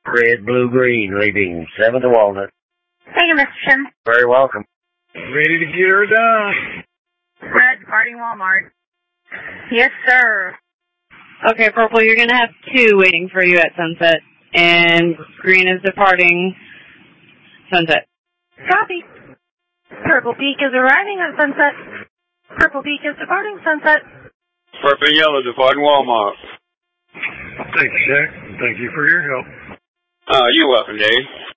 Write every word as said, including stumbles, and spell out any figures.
Red, blue, green, leaving seventh Walnut. Thank you, Mister Shin. Very welcome. Ready to get her done. Red, departing Walmart. Yes, sir. Okay, Purple, you're going to have two waiting for you at Sunset, and Green is departing Sunset. Copy. Purple Peak is arriving at Sunset. Purple Peak is departing Sunset. Purple and Yellow departing Walmart. Thank you, Jack. Thank you for your help. Uh, you're welcome, Dave.